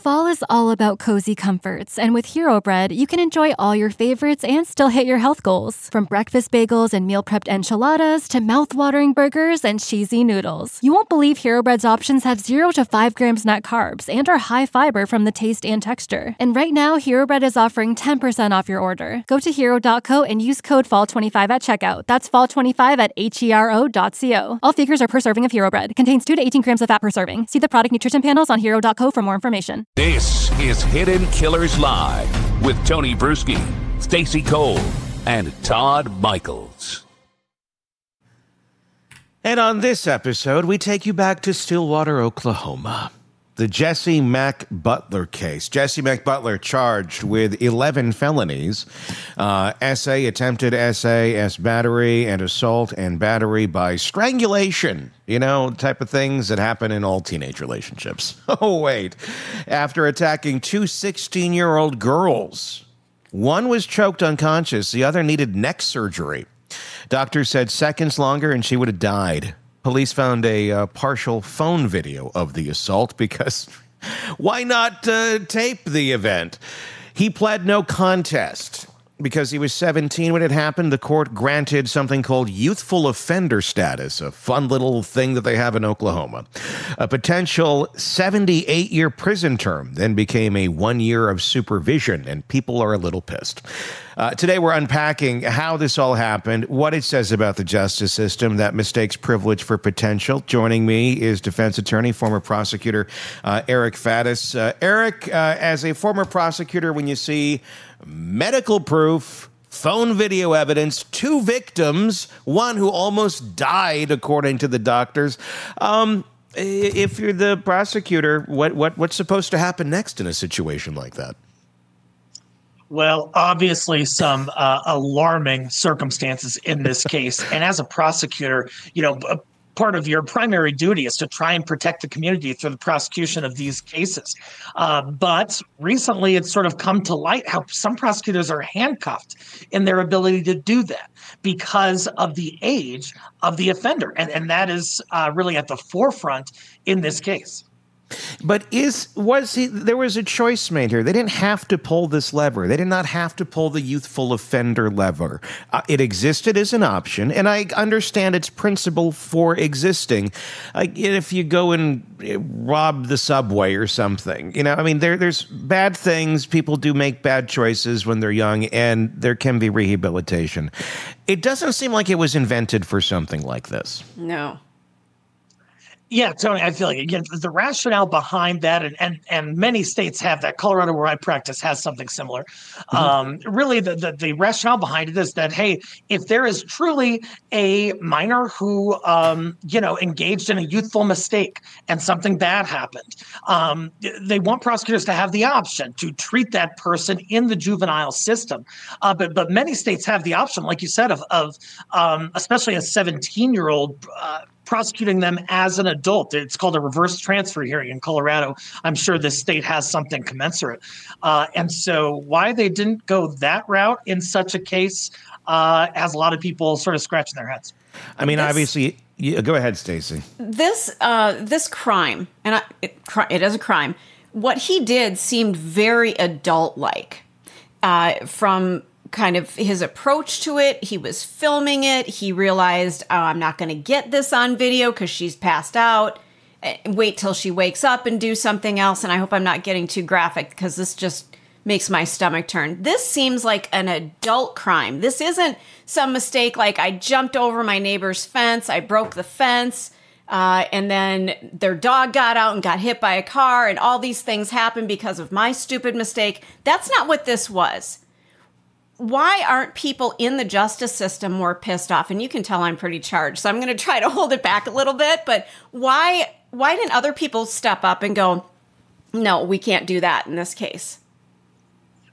Fall is all about cozy comforts, and with Hero Bread, you can enjoy all your favorites and still hit your health goals. From breakfast bagels and meal prepped enchiladas to mouth-watering burgers and cheesy noodles. You won't believe Hero Bread's options have 0 to 5 grams net carbs and are high fiber from the taste and texture. And right now, Hero Bread is offering 10% off your order. Go to hero.co and use code FALL25 at checkout. That's FALL25 at HERO.co. All figures are per serving of Hero Bread. Contains 2 to 18 grams of fat per serving. See the product nutrition panels on hero.co for more information. This is Hidden Killers Live with Tony Bruschi, Stacey Cole, and Todd Michaels. And on this episode, we take you back to Stillwater, Oklahoma. The Jesse Mack Butler case. Jesse Mack Butler charged with 11 felonies, attempted essay, battery, and assault and battery by strangulation. You know, type of things that happen in all teenage relationships. Oh, wait. After attacking two 16-year-old girls. One was choked unconscious. The other needed neck surgery. Doctors said seconds longer and she would have died. Police found a partial phone video of the assault because why not tape the event? He pled no contest because he was 17 when it happened. The court granted something called youthful offender status, a fun little thing that they have in Oklahoma. A potential 78-year prison term then became a 1 year of supervision, and people are a little pissed. Today, we're unpacking how this all happened, what it says about the justice system that mistakes privilege for potential. Joining me is defense attorney, former prosecutor Eric Faddis. Eric, as a former prosecutor, when you see medical proof, phone video evidence, two victims, one who almost died, according to the doctors, if you're the prosecutor, what's supposed to happen next in a situation like that? Well, obviously some alarming circumstances in this case. And as a prosecutor, part of your primary duty is to try and protect the community through the prosecution of these cases. But recently it's sort of come to light how some prosecutors are handcuffed in their ability to do that because of the age of the offender. And that is really at the forefront in this case. But there was a choice made here. They didn't have to pull this lever. They did not have to pull the youthful offender lever. It existed as an option, and I understand its principle for existing. If you go and rob the subway or something, there's bad things. People do make bad choices when they're young, and there can be rehabilitation. It doesn't seem like it was invented for something like this. No. Yeah, Tony, I feel like, again, the rationale behind that, and many states have that. Colorado, where I practice, has something similar. Really, the rationale behind it is that, hey, if there is truly a minor who, engaged in a youthful mistake and something bad happened, they want prosecutors to have the option to treat that person in the juvenile system. But many states have the option, like you said, of especially a 17-year-old prosecuting them as an adult. It's called a reverse transfer hearing in Colorado. I'm sure this state has something commensurate. And so why they didn't go that route in such a case has a lot of people sort of scratching their heads. Obviously, go ahead, Stacey. This crime, and it is a crime, what he did seemed very adult-like from kind of his approach to it. He was filming it. He realized, I'm not going to get this on video because she's passed out. Wait till she wakes up and do something else. And I hope I'm not getting too graphic because this just makes my stomach turn. This seems like an adult crime. This isn't some mistake like I jumped over my neighbor's fence, I broke the fence, and then their dog got out and got hit by a car, and all these things happened because of my stupid mistake. That's not what this was. Why aren't people in the justice system more pissed off? And you can tell I'm pretty charged, so I'm going to try to hold it back a little bit. But why didn't other people step up and go, no, we can't do that in this case?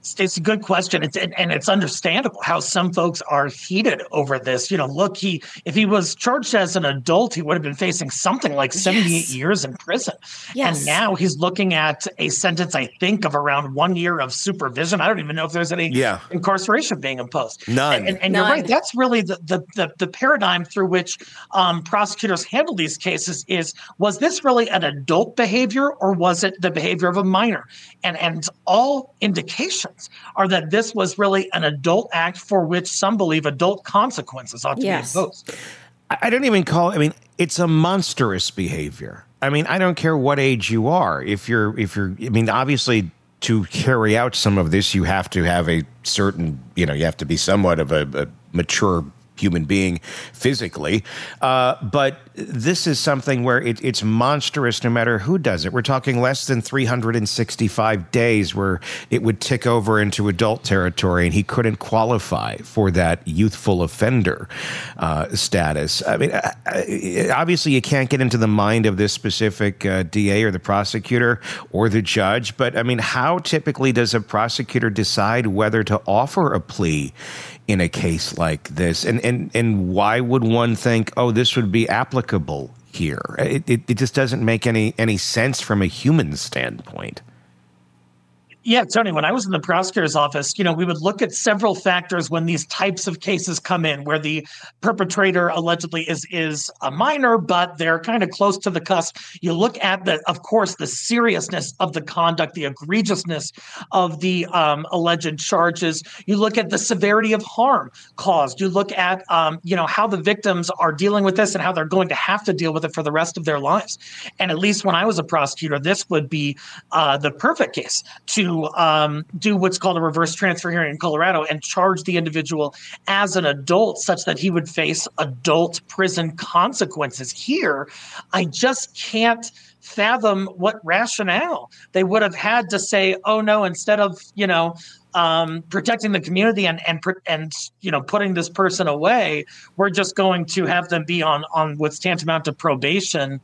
It's a good question. And it's understandable how some folks are heated over this. Look, if he was charged as an adult, he would have been facing something like 78 years in prison. Yes. And now he's looking at a sentence, I think, of around 1 year of supervision. I don't even know if there's any incarceration being imposed. None. And you're right. That's really the paradigm through which prosecutors handle these cases was this really an adult behavior, or was it the behavior of a minor? And all indications are that this was really an adult act for which some believe adult consequences ought to be imposed. I don't even call it, it's a monstrous behavior. I don't care what age you are. If you're, obviously to carry out some of this, you have to have a certain, you have to be somewhat of a mature human being physically. But this is something where it's monstrous no matter who does it. We're talking less than 365 days where it would tick over into adult territory and he couldn't qualify for that youthful offender status. Obviously you can't get into the mind of this specific DA or the prosecutor or the judge, but how typically does a prosecutor decide whether to offer a plea in a case like this? And why would one think, oh, this would be applicable here? It just doesn't make any sense from a human standpoint. Yeah, Tony, when I was in the prosecutor's office, we would look at several factors when these types of cases come in where the perpetrator allegedly is a minor, but they're kind of close to the cusp. You look at of course, the seriousness of the conduct, the egregiousness of the alleged charges. You look at the severity of harm caused. You look at, how the victims are dealing with this and how they're going to have to deal with it for the rest of their lives. And at least when I was a prosecutor, this would be the perfect case to do what's called a reverse transfer hearing in Colorado and charge the individual as an adult such that he would face adult prison consequences. Here, I just can't fathom what rationale they would have had to say, oh no, instead of, protecting the community and putting this person away, we're just going to have them be on what's tantamount to probation.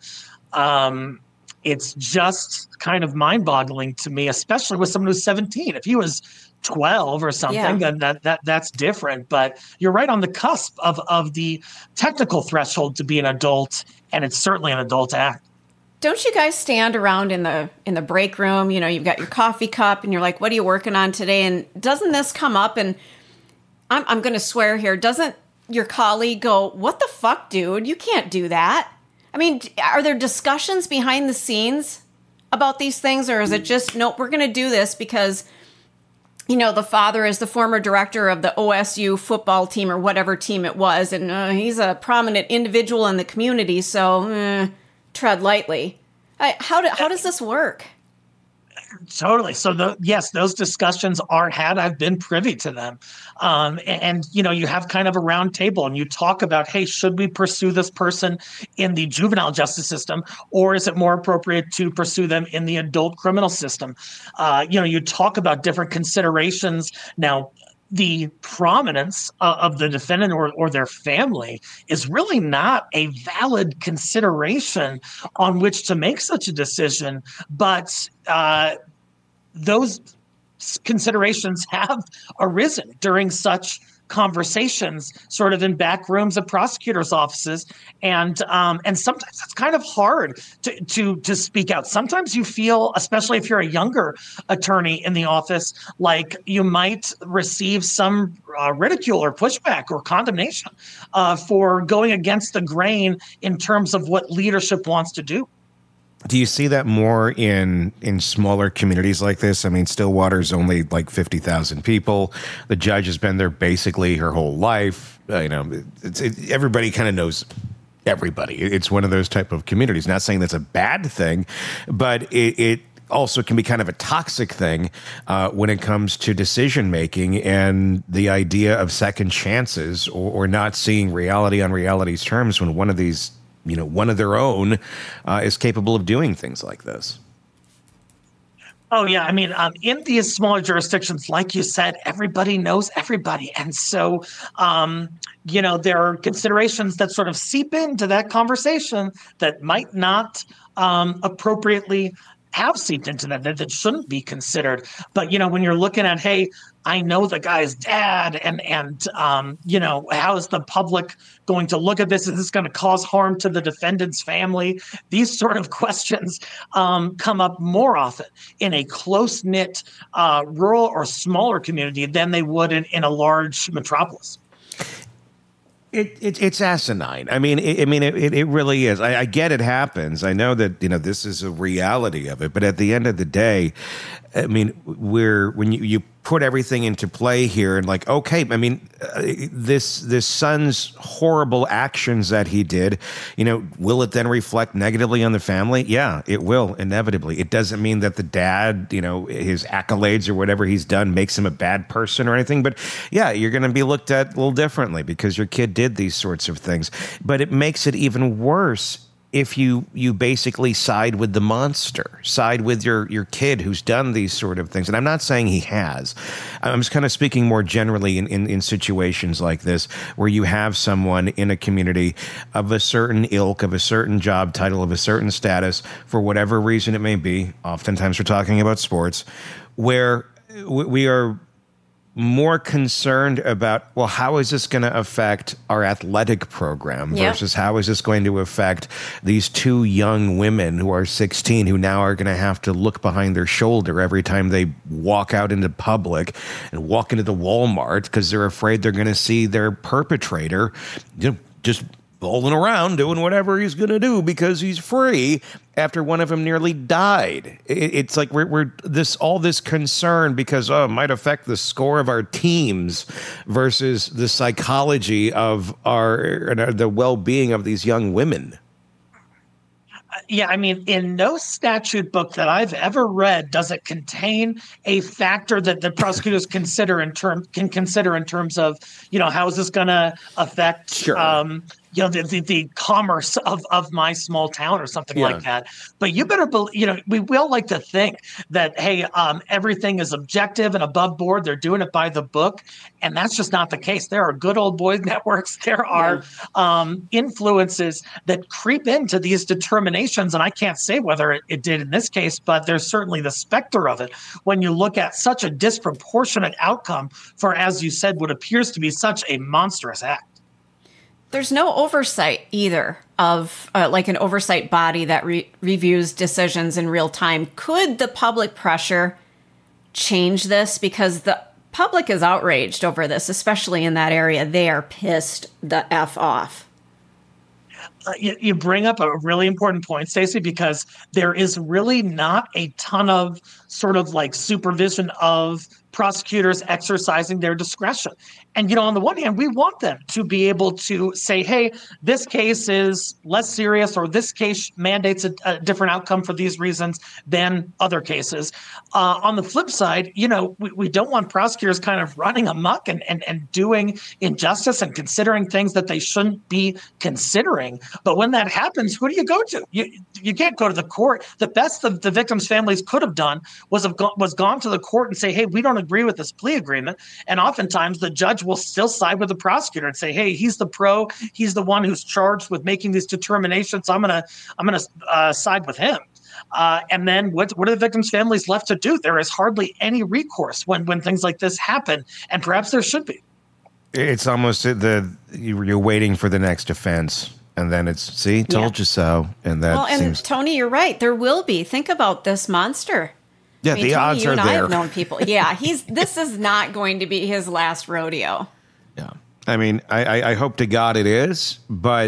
It's just kind of mind-boggling to me, especially with someone who's 17. If he was 12 or something, then that's different. But you're right on the cusp of the technical threshold to be an adult, and it's certainly an adult act. Don't you guys stand around in the break room? You've got your coffee cup, and you're like, "What are you working on today?" And doesn't this come up? And I'm going to swear here. Doesn't your colleague go, "What the fuck, dude? You can't do that"? Are there discussions behind the scenes about these things, or is it just, nope, we're going to do this because, the father is the former director of the OSU football team or whatever team it was, and he's a prominent individual in the community, so tread lightly. How does this work? Totally. So yes, those discussions are had. I've been privy to them. And you have kind of a round table and you talk about, hey, should we pursue this person in the juvenile justice system, or is it more appropriate to pursue them in the adult criminal system? You talk about different considerations. Now, the prominence of the defendant or their family is really not a valid consideration on which to make such a decision. But those considerations have arisen during such conversations, sort of in back rooms of prosecutors' offices, and sometimes it's kind of hard to speak out. Sometimes you feel, especially if you're a younger attorney in the office, like you might receive some ridicule or pushback or condemnation for going against the grain in terms of what leadership wants to do. Do you see that more in smaller communities like this? Stillwater's only like 50,000 people. The judge has been there basically her whole life. Everybody kind of knows everybody. It's one of those type of communities. Not saying that's a bad thing, but it also can be kind of a toxic thing when it comes to decision making and the idea of second chances or not seeing reality on reality's terms when one of these, one of their own is capable of doing things like this. Oh, yeah. In these smaller jurisdictions, like you said, everybody knows everybody. And so, there are considerations that sort of seep into that conversation that might not appropriately have seeped into that shouldn't be considered. But, when you're looking at, hey, I know the guy's dad, and how is the public going to look at this? Is this going to cause harm to the defendant's family? These sort of questions come up more often in a close-knit rural or smaller community than they would in a large metropolis. It's asinine. I mean, it really is. I get it happens. I know that this is a reality of it. But at the end of the day, I mean, when you put everything into play here, and like, okay, I mean, this son's horrible actions that he did, will it then reflect negatively on the family? Yeah, it will, inevitably. It doesn't mean that the dad, his accolades or whatever he's done makes him a bad person or anything. But yeah, you're going to be looked at a little differently because your kid did these sorts of things. But it makes it even worse if you basically side with the monster, side with your kid who's done these sort of things. And I'm not saying he has. I'm just kind of speaking more generally in situations like this, where you have someone in a community of a certain ilk, of a certain job title, of a certain status, for whatever reason it may be. Oftentimes we're talking about sports, where we are more concerned about, well, how is this going to affect our athletic program versus how is this going to affect these two young women who are 16 who now are going to have to look behind their shoulder every time they walk out into public and walk into the Walmart because they're afraid they're going to see their perpetrator just bowling around doing whatever he's going to do because he's free after one of them nearly died. It's like we're all this concern because it might affect the score of our teams versus the psychology of the well-being of these young women. Yeah, I mean, in no statute book that I've ever read does it contain a factor that the prosecutors can consider in terms of, how is this going to affect the commerce of my small town or something like that. But you better believe, we will like to think that, hey, everything is objective and above board. They're doing it by the book. And that's just not the case. There are good old boys networks. There are influences that creep into these determinations. And I can't say whether it did in this case, but there's certainly the specter of it when you look at such a disproportionate outcome for, as you said, what appears to be such a monstrous act. There's no oversight either of like an oversight body that reviews decisions in real time. Could the public pressure change this? Because the public is outraged over this, especially in that area. They are pissed the F off. You bring up a really important point, Stacey, because there is really not a ton of sort of like supervision of prosecutors exercising their discretion. And, on the one hand, we want them to be able to say, hey, this case is less serious, or this case mandates a different outcome for these reasons than other cases. On the flip side, we don't want prosecutors kind of running amok and doing injustice and considering things that they shouldn't be considering. But when that happens, who do you go to? You can't go to the court. The best the victims' families could have done was gone to the court and say, hey, we don't agree with this plea agreement. And oftentimes the judge will still side with the prosecutor and say, hey, he's the pro, he's the one who's charged with making these determinations. I'm gonna side with him. And then what are the victims' families left to do? There is hardly any recourse when things like this happen, and perhaps there should be. It's almost you're waiting for the next offense. And then it's, see, told you so. And that Tony, you're right. There will be. Think about this monster. Yeah, the Tony, odds you are and there. I have known people. Yeah, this is not going to be his last rodeo. Yeah. I mean, I hope to God it is, but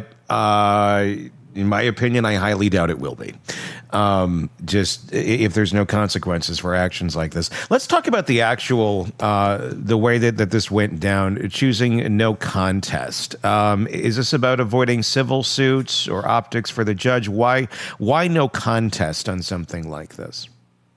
in my opinion, I highly doubt it will be. Just if there's no consequences for actions like this. Let's talk about the actual, the way that this went down, choosing no contest. Is this about avoiding civil suits or optics for the judge? Why no contest on something like this?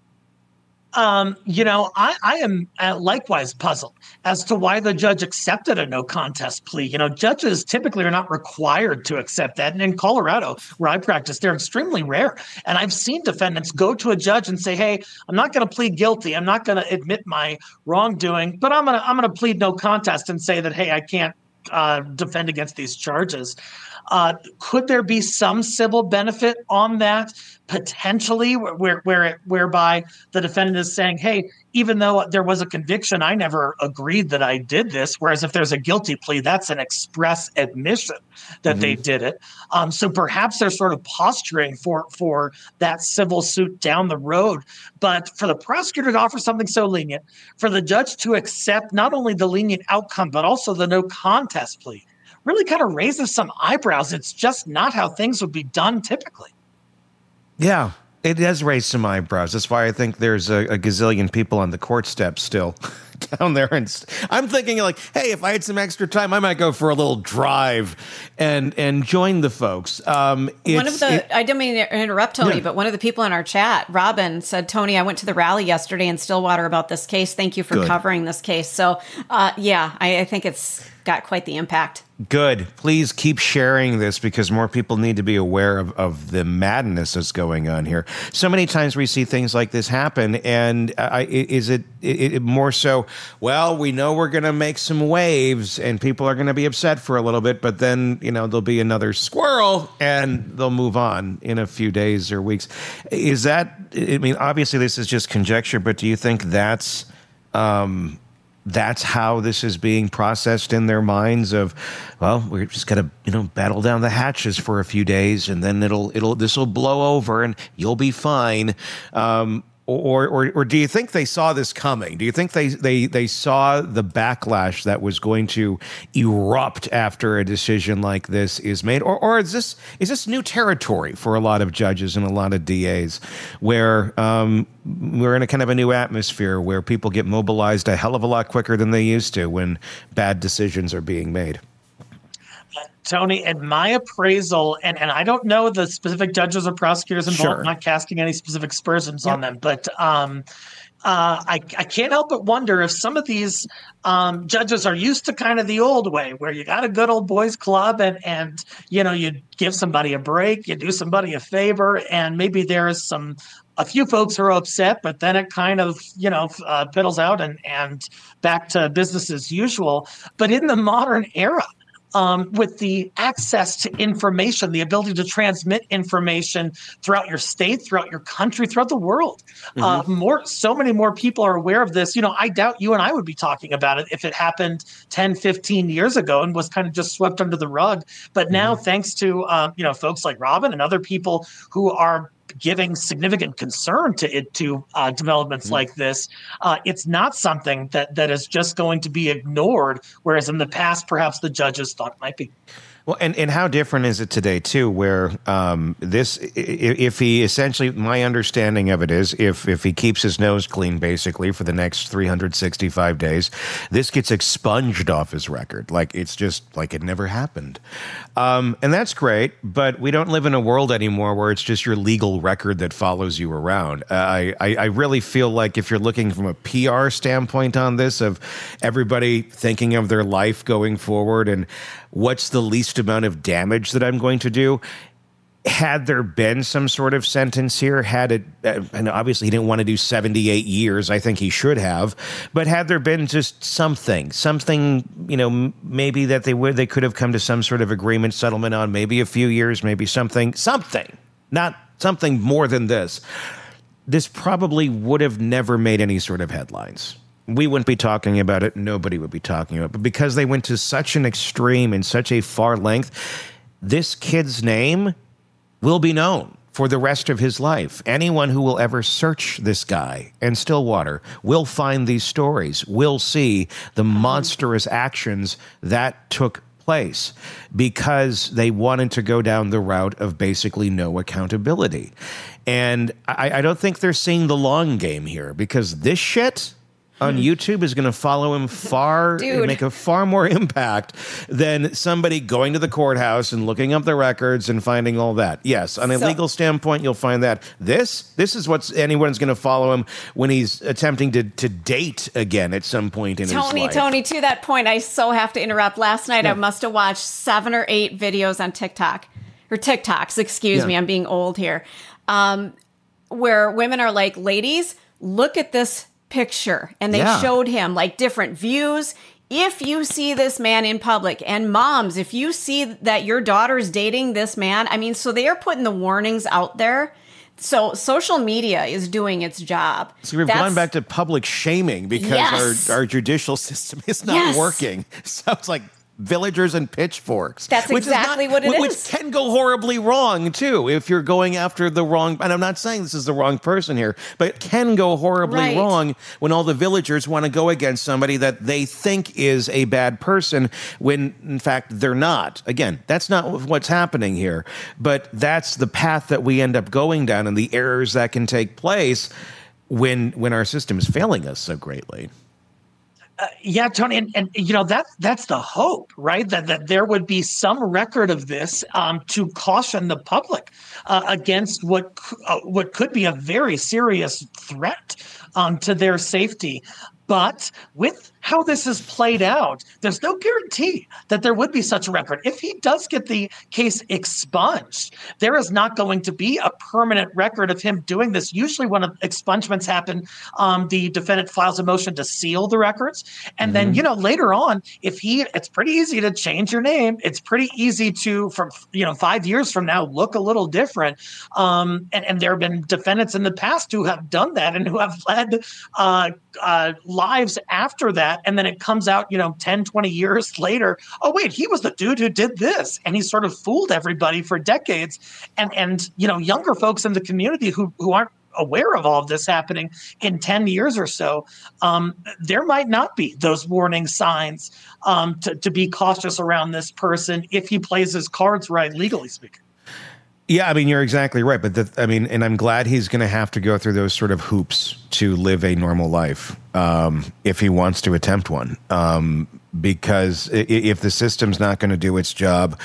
I am likewise puzzled as to why the judge accepted a no contest plea. Judges typically are not required to accept that. And in Colorado, where I practice, they're extremely rare. And I've seen defendants go to a judge and say, hey, I'm not going to plead guilty. I'm not going to admit my wrongdoing, but I'm going to plead no contest and say that, hey, I can't defend against these charges. Could there be some civil benefit on that? Potentially, whereby the defendant is saying, hey, even though there was a conviction, I never agreed that I did this. Whereas if there's a guilty plea, that's an express admission that they did it. So perhaps they're sort of posturing for that civil suit down the road. But for the prosecutor to offer something so lenient, for the judge to accept not only the lenient outcome, but also the no contest plea, really kind of raises some eyebrows. It's just not how things would be done typically. Yeah, it does raise some eyebrows. That's why I think there's a gazillion people on the court steps still down there. And I'm thinking like, hey, if I had some extra time, I might go for a little drive and join the folks. I didn't mean to interrupt, Tony, but one of the people in our chat, Robin, said, Tony, I went to the rally yesterday in Stillwater about this case. Thank you for covering this case. So, I think it's got quite the impact. Good. Please keep sharing this because more people need to be aware of the madness that's going on here. So many times we see things like this happen, and is it more so, well, we know we're going to make some waves and people are going to be upset for a little bit, but then, there'll be another squirrel and they'll move on in a few days or weeks. Is that, obviously this is just conjecture, but do you think that's how this is being processed in their minds of, well, we're just going to, battle down the hatches for a few days and then this will blow over and you'll be fine. Or do you think they saw this coming? Do you think they saw the backlash that was going to erupt after a decision like this is made? Or is this new territory for a lot of judges and a lot of DAs where we're in a kind of a new atmosphere where people get mobilized a hell of a lot quicker than they used to when bad decisions are being made? Tony, in my appraisal, and I don't know the specific judges or prosecutors involved, I'm not casting any specific aspersions on them, but I can't help but wonder if some of these judges are used to kind of the old way where you got a good old boys club and you give somebody a break, you do somebody a favor, and maybe there is a few folks who are upset, but then it kind of, piddles out and back to business as usual. But in the modern era, with the access to information, the ability to transmit information throughout your state, throughout your country, throughout the world. So many more people are aware of this. I doubt you and I would be talking about it if it happened 10, 15 years ago and was kind of just swept under the rug. But now, thanks to, folks like Robin and other people who are giving significant concern to developments like this, it's not something that is just going to be ignored, whereas in the past, perhaps the judges thought it might be. Well, and how different is it today, too, where if he essentially, my understanding of it is, if he keeps his nose clean, basically, for the next 365 days, this gets expunged off his record. Like, it's just like it never happened. And that's great, but we don't live in a world anymore where it's just your legal record that follows you around. I really feel like if you're looking from a PR standpoint on this, of everybody thinking of their life going forward and what's the least amount of damage that I'm going to do, had there been some sort of sentence here, and obviously he didn't want to do 78 years, I think he should have, but had there been just something, maybe that they could have come to some sort of agreement, settlement on, maybe a few years, maybe something, not something more than this probably would have never made any sort of headlines. We wouldn't be talking about it. Nobody would be talking about it. But because they went to such an extreme and such a far length, this kid's name will be known for the rest of his life. Anyone who will ever search this guy in Stillwater will find these stories, will see the monstrous actions that took place because they wanted to go down the route of basically no accountability. And I don't think they're seeing the long game here, because this shit on YouTube is going to follow him make a far more impact than somebody going to the courthouse and looking up the records and finding all that. Yes, on a legal standpoint, you'll find that. This is what anyone's going to follow him when he's attempting to date again at some point in his life. Tony, to that point, I so have to interrupt. Last night, I must have watched 7 or 8 videos on TikToks, excuse me, I'm being old here, where women are like, ladies, look at this picture, and they showed him like different views, if you see this man in public, and moms, if you see that your daughter's dating this man, I mean, so they are putting the warnings out there. So social media is doing its job. So we've gone back to public shaming because our judicial system is not working. So it's like villagers and pitchforks. That's exactly what it is. Which can go horribly wrong, too, if you're going after the wrong... And I'm not saying this is the wrong person here, but it can go horribly wrong when all the villagers want to go against somebody that they think is a bad person when, in fact, they're not. Again, that's not what's happening here, but that's the path that we end up going down and the errors that can take place when our system is failing us so greatly. Yeah, Tony, and that's the hope, right? That there would be some record of this to caution the public against what could be a very serious threat to their safety. But with how this is played out, there's no guarantee that there would be such a record. If he does get the case expunged, there is not going to be a permanent record of him doing this. Usually when expungements happen, the defendant files a motion to seal the records. And then, later on, it's pretty easy to change your name. It's pretty easy to, from 5 years from now, look a little different. And there have been defendants in the past who have done that and who have led lives after that. And then it comes out, 10, 20 years later, oh, wait, he was the dude who did this. And he sort of fooled everybody for decades. And younger folks in the community who aren't aware of all of this happening in 10 years or so, there might not be those warning signs to be cautious around this person if he plays his cards right, legally speaking. Yeah, I mean, you're exactly right. But and I'm glad he's going to have to go through those sort of hoops to live a normal life if he wants to attempt one. Because if the system's not going to do its job,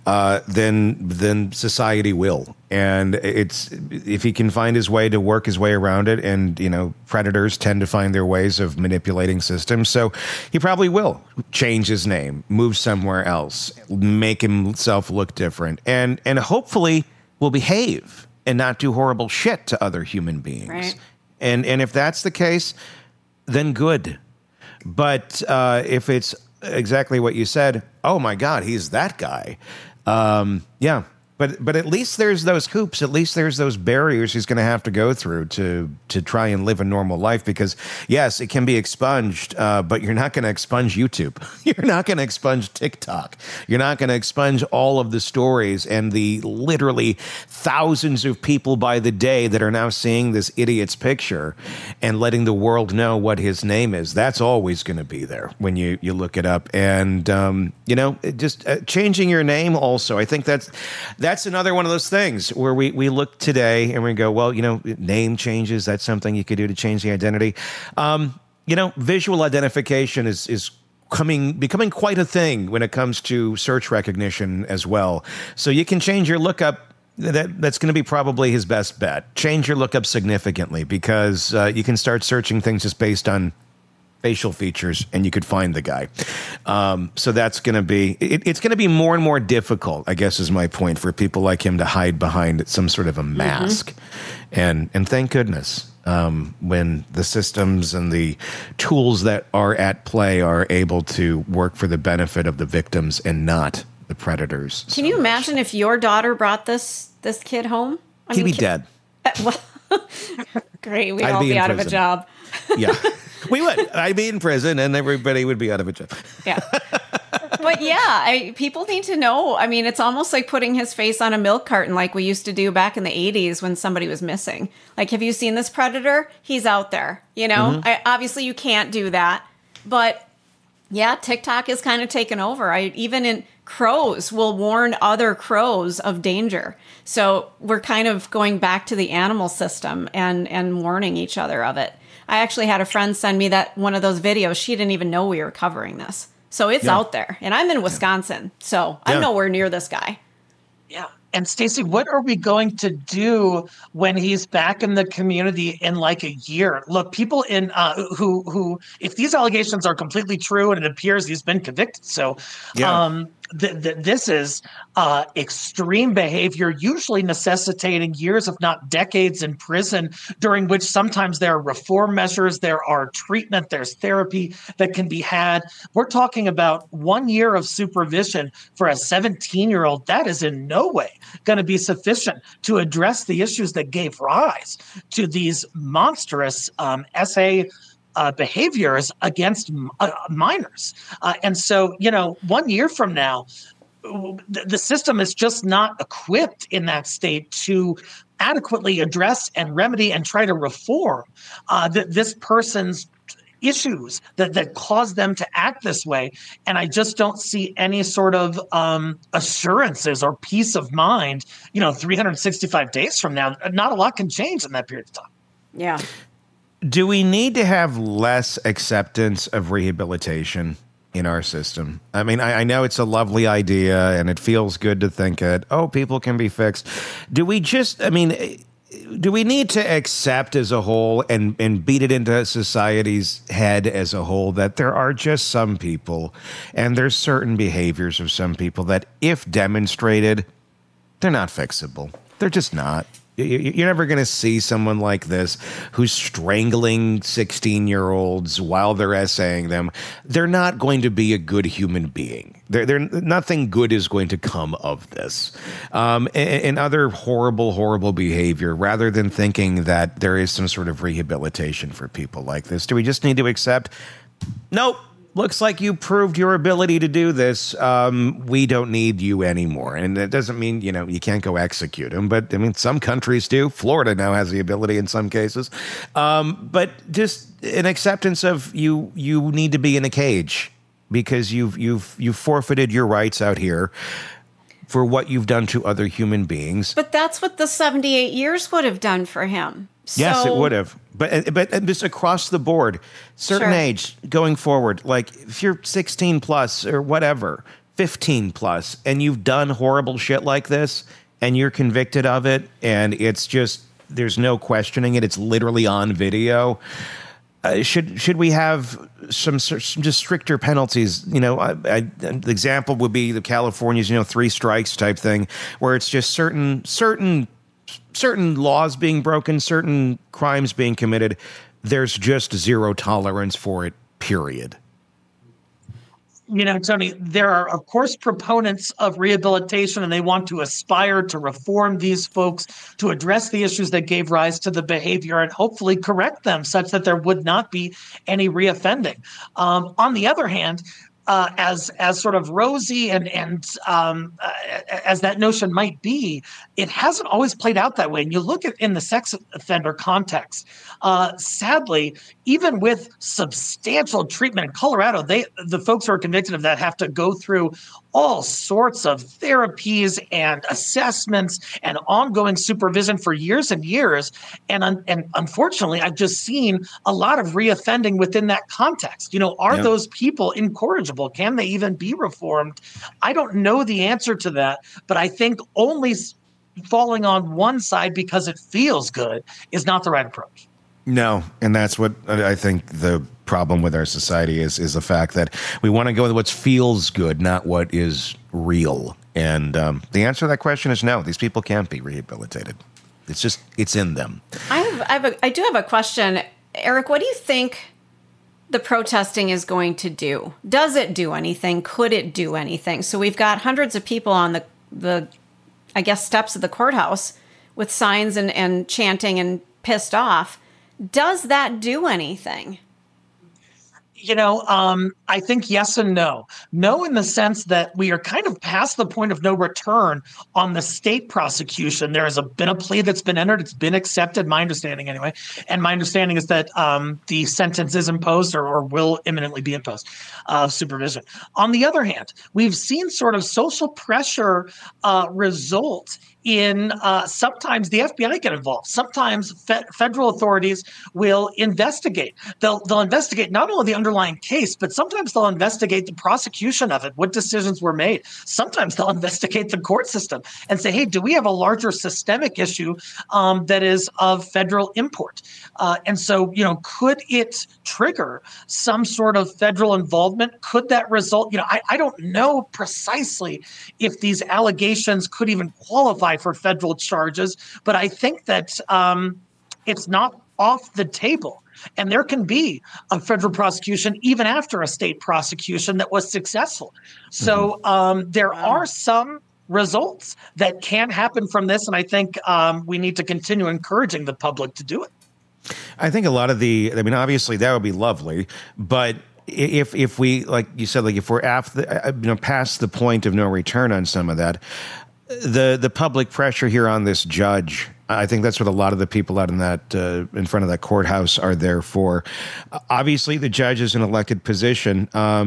then society will. And if he can find his way to work his way around it, and predators tend to find their ways of manipulating systems, so he probably will change his name, move somewhere else, make himself look different, and hopefully will behave and not do horrible shit to other human beings. Right. And if that's the case, then good. But if it's exactly what you said, oh my God, he's that guy. Yeah. But at least there's those hoops. At least there's those barriers he's going to have to go through to try and live a normal life. Because yes, it can be expunged, but you're not going to expunge YouTube. You're not going to expunge TikTok. You're not going to expunge all of the stories and the literally thousands of people by the day that are now seeing this idiot's picture and letting the world know what his name is. That's always going to be there when you look it up. And just changing your name also, I think that's another one of those things where we look today and we go, well, name changes, that's something you could do to change the identity. Visual identification is becoming quite a thing when it comes to search recognition as well. So you can change your lookup. That's going to be probably his best bet. Change your lookup significantly because you can start searching things just based on facial features, and you could find the guy. So that's going to be, it's going to be more and more difficult, I guess is my point, for people like him to hide behind some sort of a mask. And thank goodness when the systems and the tools that are at play are able to work for the benefit of the victims and not the predators. Can you imagine if your daughter brought this kid home? He'd be dead. Great, we'd all be out of a job. Yeah. We would. I'd be in prison, and everybody would be out of a job. Yeah. But yeah, people need to know. I mean, it's almost like putting his face on a milk carton like we used to do back in the 80s when somebody was missing. Like, have you seen this predator? He's out there, Obviously, you can't do that. But yeah, TikTok is kind of taken over. Even in crows will warn other crows of danger. So we're kind of going back to the animal system and warning each other of it. I actually had a friend send me one of those videos. She didn't even know we were covering this. So it's out there. And I'm in Wisconsin, so I'm nowhere near this guy. Yeah. And Stacey, what are we going to do when he's back in the community in like a year? Look, people in who if these allegations are completely true and it appears he's been convicted, so this is extreme behavior, usually necessitating years, if not decades, in prison, during which sometimes there are reform measures, there are treatment, there's therapy that can be had. We're talking about 1 year of supervision for a 17-year-old. That is in no way going to be sufficient to address the issues that gave rise to these monstrous SA behaviors against minors. And so, 1 year from now, the system is just not equipped in that state to adequately address and remedy and try to reform this person's issues that cause them to act this way. And I just don't see any sort of assurances or peace of mind, 365 days from now. Not a lot can change in that period of time. Yeah. Do we need to have less acceptance of rehabilitation in our system? I mean, I know it's a lovely idea and it feels good to think that, people can be fixed. Do we need to accept as a whole and beat it into society's head as a whole that there are just some people and there's certain behaviors of some people that, if demonstrated, they're not fixable. They're just not. You're never going to see someone like this who's strangling 16-year-olds while they're essaying them. They're not going to be a good human being. Nothing good is going to come of this. And other horrible, horrible behavior, rather than thinking that there is some sort of rehabilitation for people like this. Do we just need to accept, nope, looks like you proved your ability to do this. We don't need you anymore. And that doesn't mean, you can't go execute him. But, some countries do. Florida now has the ability in some cases. But just an acceptance of you need to be in a cage because you've forfeited your rights out here for what you've done to other human beings. But that's what the 78 years would have done for him. Yes, it would have. But just across the board, certain age going forward, like if you're 16 plus or whatever, 15 plus, and you've done horrible shit like this and you're convicted of it and it's just, there's no questioning it. It's literally on video. Should we have some just stricter penalties? The example would be the California's, 3 strikes type thing, where it's just certain laws being broken, certain crimes being committed. There's just zero tolerance for it, period. Tony, there are, of course, proponents of rehabilitation, and they want to aspire to reform these folks, to address the issues that gave rise to the behavior and hopefully correct them such that there would not be any reoffending. On the other hand, as sort of rosy and as that notion might be, it hasn't always played out that way. And you look at in the sex offender context, sadly, even with substantial treatment in Colorado, the folks who are convicted of that have to go through all sorts of therapies and assessments and ongoing supervision for years and years. And unfortunately, I've just seen a lot of reoffending within that context. Are those people incorrigible? Can they even be reformed? I don't know the answer to that, but I think only falling on one side because it feels good is not the right approach. No, and that's what I think the problem with our society is the fact that we want to go with what feels good, not what is real. And the answer to that question is no. These people can't be rehabilitated. It's in them. I do have a question. Eric, what do you think the protesting is going to do? Does it do anything? Could it do anything? So we've got hundreds of people on the I guess, steps of the courthouse with signs and chanting and pissed off. Does that do anything? I think yes and no. No, in the sense that we are kind of past the point of no return on the state prosecution. There has been a plea that's been entered. It's been accepted, my understanding anyway. And my understanding is that the sentence is imposed or will imminently be imposed, supervision. On the other hand, we've seen sort of social pressure result in sometimes the FBI get involved. Sometimes federal authorities will investigate. They'll investigate not only the underlying case, but sometimes they'll investigate the prosecution of it, what decisions were made. Sometimes they'll investigate the court system and say, hey, do we have a larger systemic issue that is of federal import? And so, could it trigger some sort of federal involvement? Could that result? I don't know precisely if these allegations could even qualify for federal charges, but I think that it's not off the table. And there can be a federal prosecution even after a state prosecution that was successful. So there are some results that can happen from this. And I think we need to continue encouraging the public to do it. I think a lot of obviously that would be lovely, but if we, like you said, like if we're after, past the point of no return on some of that, the public pressure here on this judge, I think that's what a lot of the people out in that in front of that courthouse are there for. Obviously, the judge is an elected position.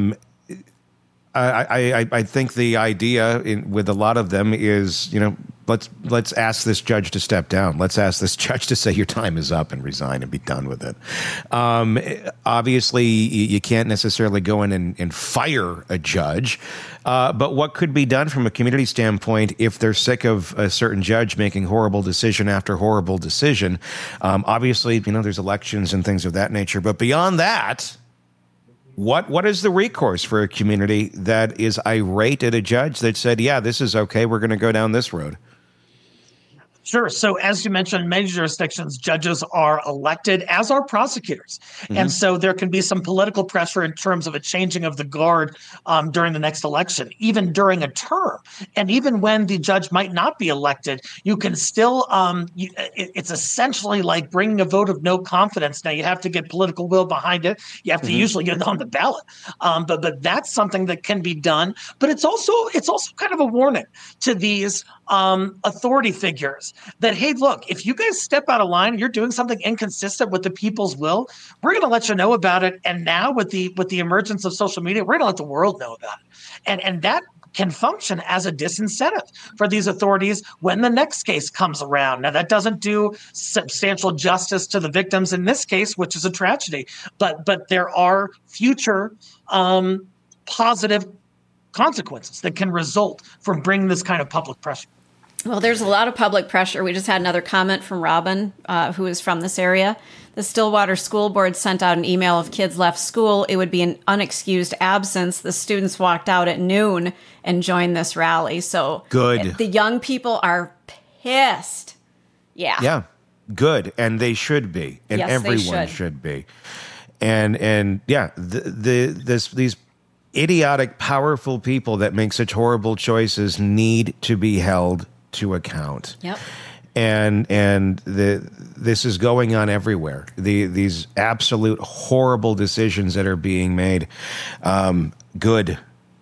I think the idea with a lot of them is, let's ask this judge to step down. Let's ask this judge to say your time is up and resign and be done with it. Obviously, you can't necessarily go in and fire a judge. But what could be done from a community standpoint if they're sick of a certain judge making horrible decision after horrible decision? Obviously, there's elections and things of that nature. But beyond that, what is the recourse for a community that is irate at a judge that said, yeah, this is okay, we're going to go down this road? Sure. So as you mentioned, in many jurisdictions, judges are elected, as are prosecutors. Mm-hmm. And so there can be some political pressure in terms of a changing of the guard during the next election, even during a term. And even when the judge might not be elected, you can still, it's essentially like bringing a vote of no confidence. Now, you have to get political will behind it. You have to usually get it on the ballot. But that's something that can be done. But it's also kind of a warning to these authority figures that, hey, look, if you guys step out of line, you're doing something inconsistent with the people's will, we're going to let you know about it. And now with the emergence of social media, we're going to let the world know about it. And that can function as a disincentive for these authorities when the next case comes around. Now, that doesn't do substantial justice to the victims in this case, which is a tragedy, but there are future positive consequences that can result from bringing this kind of public pressure. Well, there's a lot of public pressure. We just had another comment from Robin, who is from this area. The Stillwater School Board sent out an email. If kids left school, it would be an unexcused absence. The students walked out at noon and joined this rally. So good. The young people are pissed. Yeah. Yeah. Good. And they should be. And yes, everyone should be. And yeah, these idiotic, powerful people that make such horrible choices need to be held to account. Yep. And this is going on everywhere. These absolute horrible decisions that are being made. Good.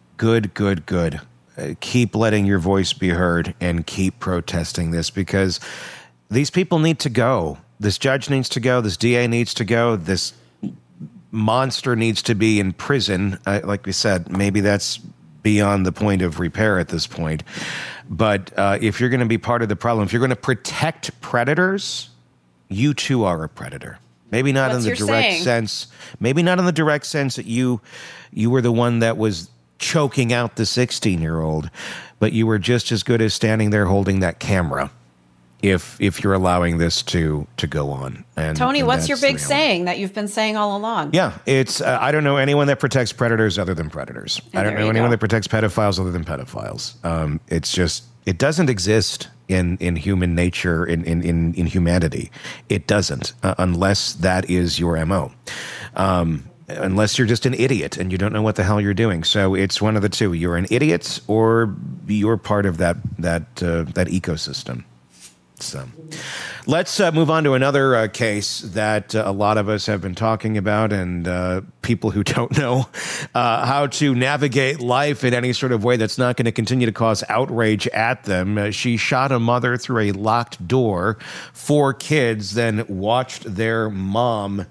Keep letting your voice be heard and keep protesting this, because these people need to go. This judge needs to go. This DA needs to go. This monster needs to be in prison. Like we said, maybe that's beyond the point of repair at this point. But if you're going to be part of the problem, if you're going to protect predators, you too are a predator. Maybe not in the direct sense. Maybe not in the direct sense that you were the one that was choking out the 16-year-old, but you were just as good as standing there holding that camera. If you're allowing this to go on. And Tony, what's your big saying that you've been saying all along? Yeah, it's I don't know anyone that protects predators other than predators. I don't know anyone that protects pedophiles other than pedophiles. It's just, it doesn't exist in human nature, in humanity. It doesn't, unless that is your MO. Unless you're just an idiot and you don't know what the hell you're doing. So it's one of the two. You're an idiot or you're part of that ecosystem. So let's move on to another case that a lot of us have been talking about, and people who don't know how to navigate life in any sort of way that's not going to continue to cause outrage at them. She shot a mother through a locked door. 4 kids then watched their mom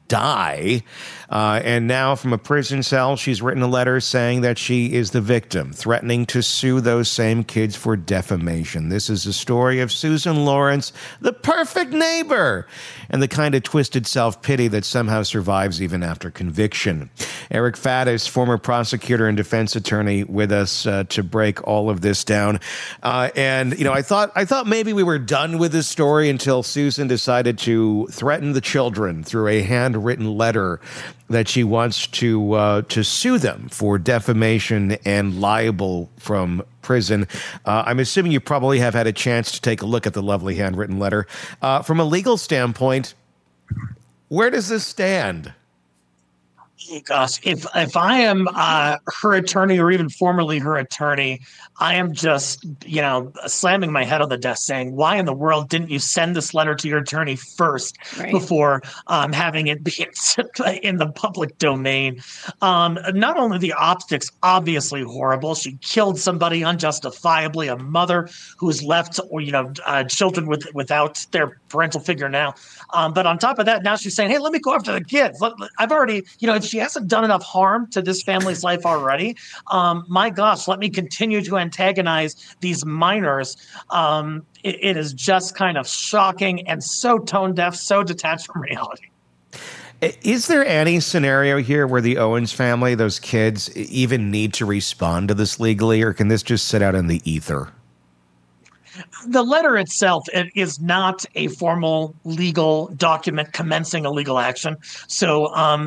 die. And now from a prison cell, she's written a letter saying that she is the victim, threatening to sue those same kids for defamation. This is the story of Susan Lawrence, the perfect neighbor, and the kind of twisted self-pity that somehow survives even after conviction. Eric Faddis, former prosecutor and defense attorney, with us to break all of this down. And I thought maybe we were done with this story until Susan decided to threaten the children through a handwritten letter that she wants to sue them for defamation and libel from prison. I'm assuming you probably have had a chance to take a look at the lovely handwritten letter. From a legal standpoint, where does this stand? Gosh, if I am her attorney or even formerly her attorney, I am just, slamming my head on the desk saying, why in the world didn't you send this letter to your attorney first before having it be in the public domain? Not only the optics, obviously horrible. She killed somebody unjustifiably, a mother who's left, children without their parental figure now. But on top of that, now she's saying, hey, let me go after the kids. I've already, if she hasn't done enough harm to this family's life already, my gosh, let me continue to antagonize these minors. It is just kind of shocking and so tone deaf, so detached from reality. Is there any scenario here where the Owens family, those kids, even need to respond to this legally, or can this just sit out in the ether? The letter itself, it is not a formal legal document commencing a legal action. So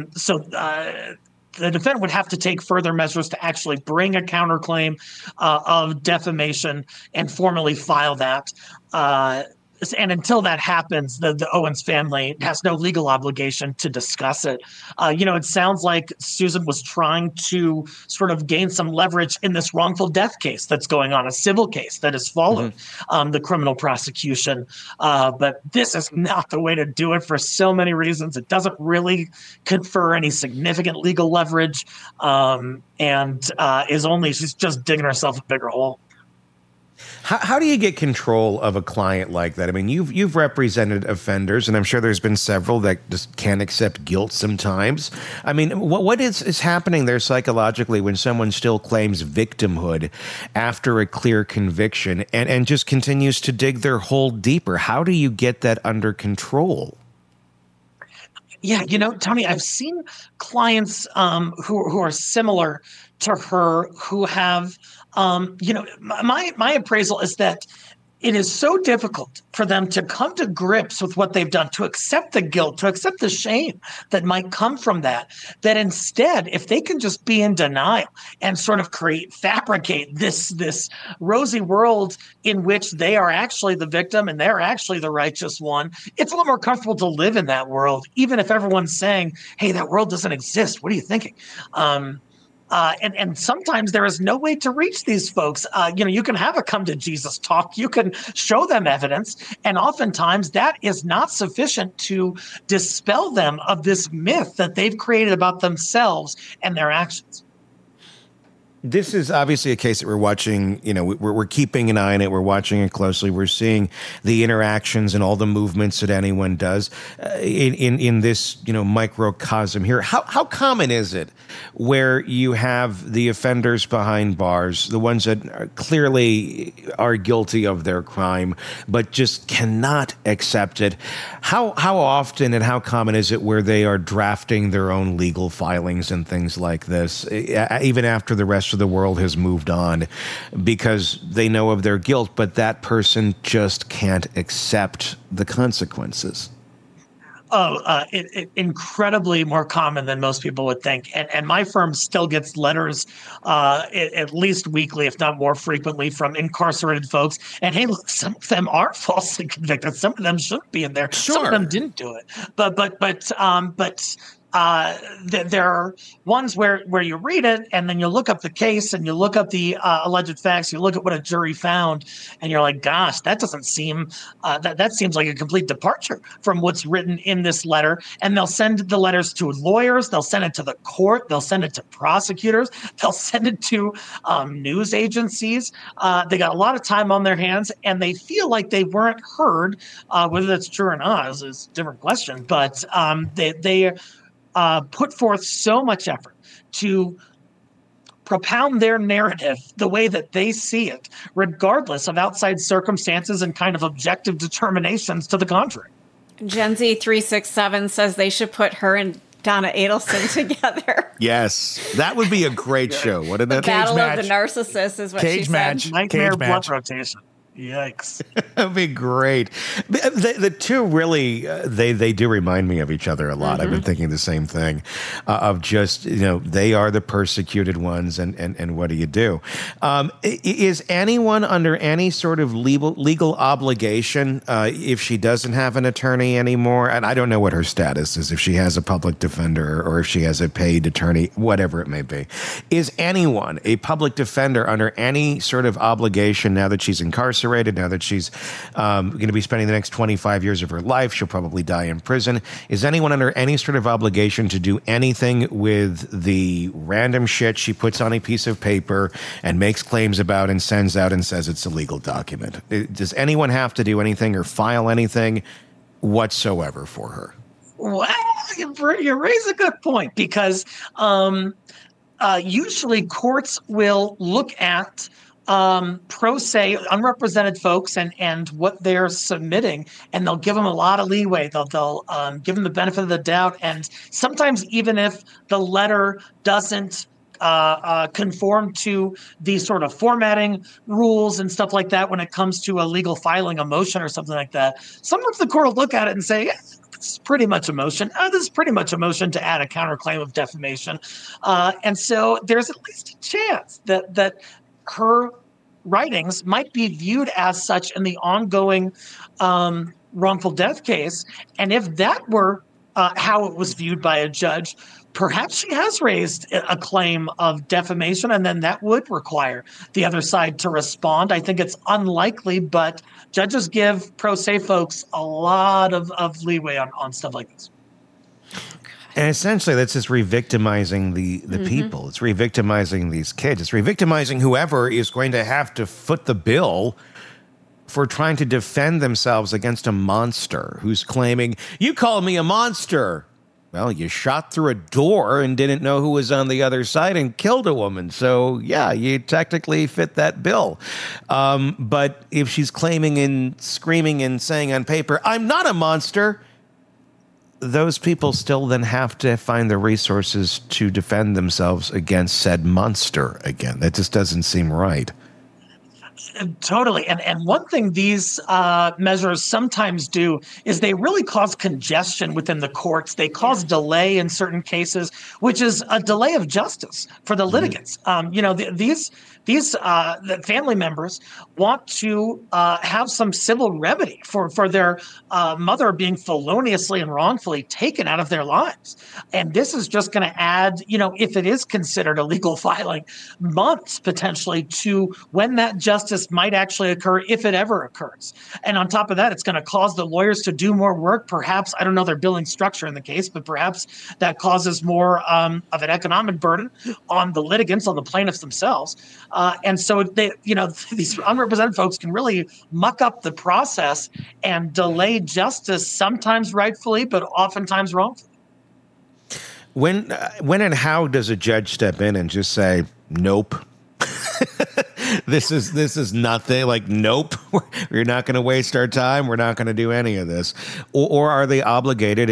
the defendant would have to take further measures to actually bring a counterclaim of defamation and formally file that. And until that happens, the Owens family has no legal obligation to discuss it. It sounds like Susan was trying to sort of gain some leverage in this wrongful death case that's going on, a civil case that has followed the criminal prosecution. But this is not the way to do it for so many reasons. It doesn't really confer any significant legal leverage, she's just digging herself a bigger hole. How do you get control of a client like that? I mean, you've represented offenders, and I'm sure there's been several that just can't accept guilt sometimes. I mean, what is happening there psychologically when someone still claims victimhood after a clear conviction and just continues to dig their hole deeper? How do you get that under control? Yeah, Tony, I've seen clients who are similar to her who have my appraisal is that it is so difficult for them to come to grips with what they've done, to accept the guilt, to accept the shame that might come from that instead, if they can just be in denial and sort of fabricate this rosy world in which they are actually the victim and they're actually the righteous one, it's a lot more comfortable to live in that world, even if everyone's saying, hey, that world doesn't exist. What are you thinking? And sometimes there is no way to reach these folks. You can have a come to Jesus talk. You can show them evidence. And oftentimes that is not sufficient to dispel them of this myth that they've created about themselves and their actions. This is obviously a case that we're watching, we're keeping an eye on it. We're watching it closely. We're seeing the interactions and all the movements that anyone does in this, microcosm here. How common is it where you have the offenders behind bars, the ones that clearly are guilty of their crime, but just cannot accept it? How often and how common is it where they are drafting their own legal filings and things like this, even after the rest of the world has moved on, because they know of their guilt, but that person just can't accept the consequences? Incredibly more common than most people would think. And my firm still gets letters at least weekly, if not more frequently, from incarcerated folks. And hey, look, some of them are falsely convicted. Some of them shouldn't be in there. Sure. Some of them didn't do it. But there are ones where you read it and then you look up the case and you look up the alleged facts, you look at what a jury found, and you're like, gosh, that doesn't seem that seems like a complete departure from what's written in this letter. And they'll send the letters to lawyers, they'll send it to the court, they'll send it to prosecutors, they'll send it to news agencies. They got a lot of time on their hands, and they feel like they weren't heard. Whether that's true or not is a different question, but they put forth so much effort to propound their narrative the way that they see it, regardless of outside circumstances and kind of objective determinations to the contrary. Gen Z 367 says they should put her and Donna Adelson together. Yes, that would be a great show, wouldn't it? Battle of the Narcissists is what she said. Nightmare blood rotation. Yikes. That'd be great. The two really, they do remind me of each other a lot. I've been thinking the same thing of just, they are the persecuted ones, and what do you do? Is anyone under any sort of legal obligation if she doesn't have an attorney anymore? And I don't know what her status is, if she has a public defender or if she has a paid attorney, whatever it may be. Is anyone, a public defender, under any sort of obligation now that she's incarcerated, now that she's going to be spending the next 25 years of her life, she'll probably die in prison? Is anyone under any sort of obligation to do anything with the random shit she puts on a piece of paper and makes claims about and sends out and says it's a legal document? Does anyone have to do anything or file anything whatsoever for her? Well, you raise a good point, because usually courts will look at pro se, unrepresented folks and what they're submitting, and they'll give them a lot of leeway. They'll give them the benefit of the doubt, and sometimes even if the letter doesn't conform to these sort of formatting rules and stuff like that when it comes to a legal filing a motion or something like that, sometimes the court will look at it and say, this is pretty much a motion. This is pretty much a motion to add a counterclaim of defamation. And so there's at least a chance that her writings might be viewed as such in the ongoing wrongful death case. And if that were how it was viewed by a judge, perhaps she has raised a claim of defamation, and then that would require the other side to respond. I think it's unlikely, but judges give pro se folks a lot of leeway on stuff like this. And essentially, that's just re-victimizing the people. It's re-victimizing these kids. It's re-victimizing whoever is going to have to foot the bill for trying to defend themselves against a monster who's claiming, you called me a monster. Well, you shot through a door and didn't know who was on the other side and killed a woman. So, yeah, you technically fit that bill. But if she's claiming and screaming and saying on paper, I'm not a monster, those people still then have to find the resources to defend themselves against said monster again. That just doesn't seem right. Totally. And one thing these measures sometimes do is they really cause congestion within the courts. They cause delay in certain cases, which is a delay of justice for the litigants. These the family members want to have some civil remedy for their mother being feloniously and wrongfully taken out of their lives. And this is just going to add, if it is considered a legal filing, months potentially to when that justice might actually occur, if it ever occurs. And on top of that, it's going to cause the lawyers to do more work. Perhaps, I don't know their billing structure in the case, but perhaps that causes more of an economic burden on the litigants, on the plaintiffs themselves. And so these unrepresented folks can really muck up the process and delay justice, sometimes rightfully, but oftentimes wrongfully. When and how does a judge step in and just say, nope? This is nothing. Like, nope, we're not going to waste our time. We're not going to do any of this. Or are they obligated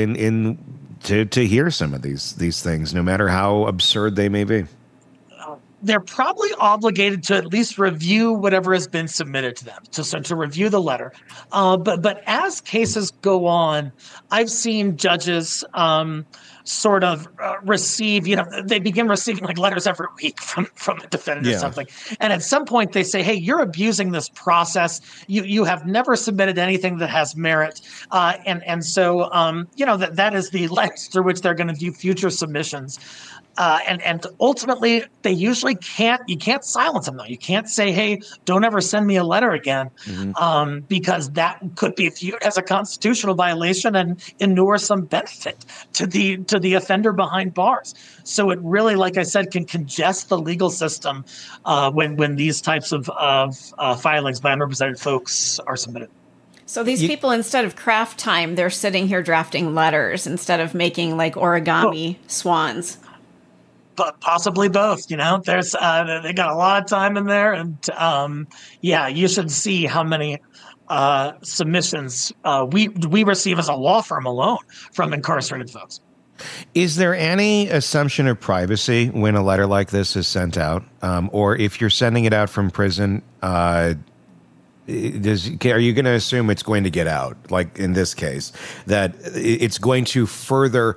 to hear some of these things, no matter how absurd they may be? They're probably obligated to at least review whatever has been submitted to them, to review the letter. But as cases go on, I've seen judges sort of receive, they begin receiving like letters every week from the defendant or something. And at some point they say, hey, you're abusing this process. You have never submitted anything that has merit. And so, that is the lens through which they're going to view future submissions. And ultimately, you can't silence them, though. You can't say, hey, don't ever send me a letter again, because that could be viewed as a constitutional violation and inure some benefit to the offender behind bars. So it really, like I said, can congest the legal system when these types of filings by unrepresented folks are submitted. So these people, instead of craft time, they're sitting here drafting letters instead of making like origami swans. But possibly both, there's they got a lot of time in there, and you should see how many submissions we receive as a law firm alone from incarcerated folks. Is there any assumption of privacy when a letter like this is sent out, or if you're sending it out from prison? Are you going to assume it's going to get out, like in this case, that it's going to further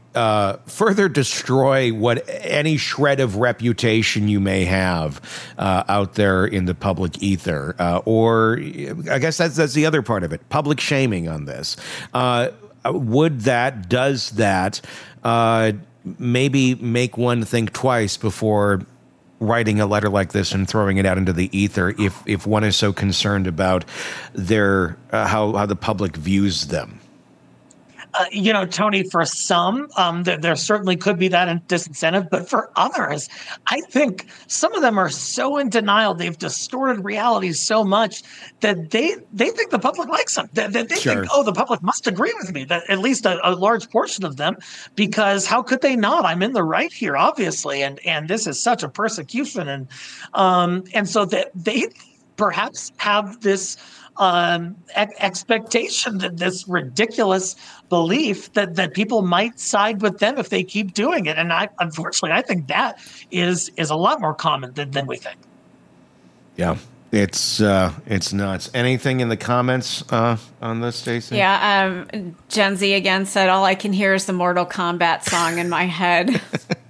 destroy what any shred of reputation you may have out there in the public ether, or I guess that's the other part of it, public shaming on this? Does that maybe make one think twice before writing a letter like this and throwing it out into the ether if one is so concerned about their how the public views them? Tony, for some, there certainly could be that disincentive. But for others, I think some of them are so in denial. They've distorted reality so much that they think the public likes them. That they think, the public must agree with me, that at least a large portion of them, because how could they not? I'm in the right here, obviously. And this is such a persecution. And so that they perhaps have this expectation, that this ridiculous belief that people might side with them if they keep doing it. And unfortunately, I think that is a lot more common than we think. Yeah, it's nuts. Anything in the comments on this, Stacey? Yeah, Gen Z again said, all I can hear is the Mortal Kombat song in my head.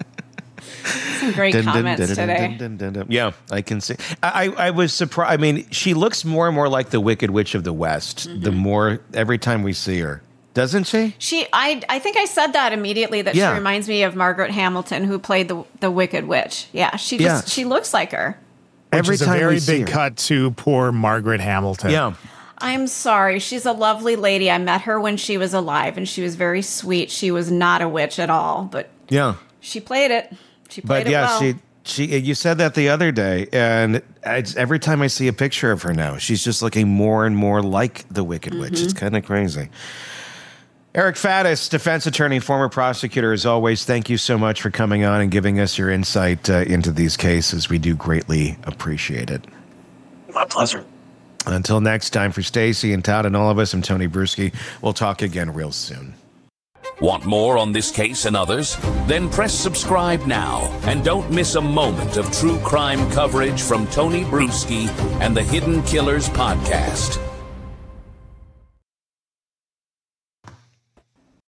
Some great comments today. Yeah, I can see. I was surprised. I mean, she looks more and more like the Wicked Witch of the West the more every time we see her. Doesn't she? I think I said that immediately, that she reminds me of Margaret Hamilton, who played the Wicked Witch. Yeah, she looks like her. Every time a very big cut to poor Margaret Hamilton. Yeah. I'm sorry. She's a lovely lady. I met her when she was alive, and she was very sweet. She was not a witch at all, but she played it. She played it well. You said that the other day, and every time I see a picture of her now, she's just looking more and more like the Wicked Witch. It's kind of crazy. Eric Faddis, defense attorney, former prosecutor, as always, thank you so much for coming on and giving us your insight into these cases. We do greatly appreciate it. My pleasure. Until next time, for Stacey and Todd and all of us, I'm Tony Bruschi. We'll talk again real soon. Want more on this case and others? Then press subscribe now and don't miss a moment of true crime coverage from Tony Bruschi and the Hidden Killers podcast.